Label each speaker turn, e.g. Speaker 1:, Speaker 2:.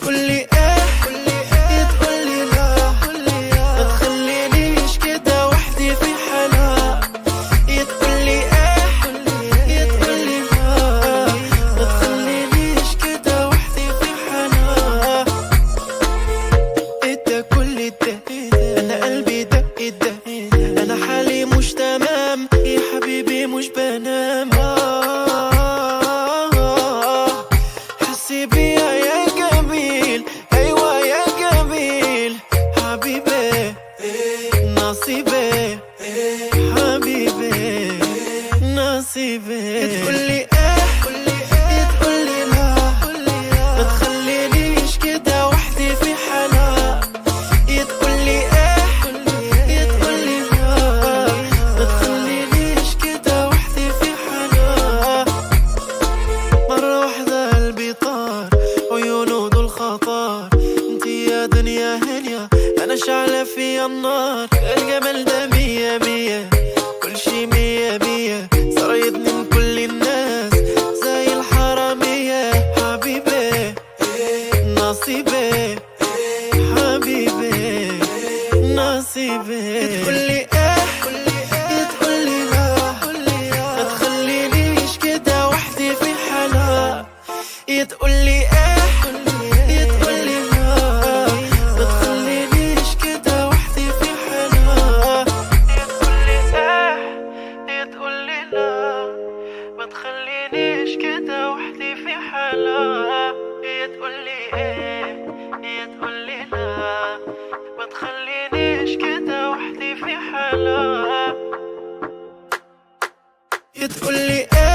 Speaker 1: تقولي ايه تقولي لا، ما تخلينيش كده وحدي في حالها. تقولي ايه تقولي لا، ما تخلينيش كده وحدي في حالها. ده كل ده انا قلبي دق ده، انا حالي مش تمام يا حبيبي مش بنام. حسي بيا يا جميل، ايوه يا جميل حبيبي نصيبي، حبيبي نصيبي. تقولي ايه تقولي لا، ما تخلينيش كده وحدي في حالها. تقولي ايه تقولي لا، ما تخلينيش كده وحدي في حالها. مرة واحدة قلبي طار، عيونه دول خطار. انتي يا دنيا هنيا، انا شعلة فيا النار. الجمال ده مية مية، كل شي مية مية. صرايدني من كل الناس زي الحرامية. حبيبي نصيبي، حبيبي نصيبي. تقولي ايه تقولي لا، ما تخلينيش كده وحدي في حالها. تقولي ايه تقولي لا، ما تخلينيش كده وحدي في حالها. تقولي ايه تقولي لا، ما تخلينيش كده وحدي في حالها. تقولي ايه تقولي لا، ما تخلينيش كده وحدي في حالها. تقولي ايه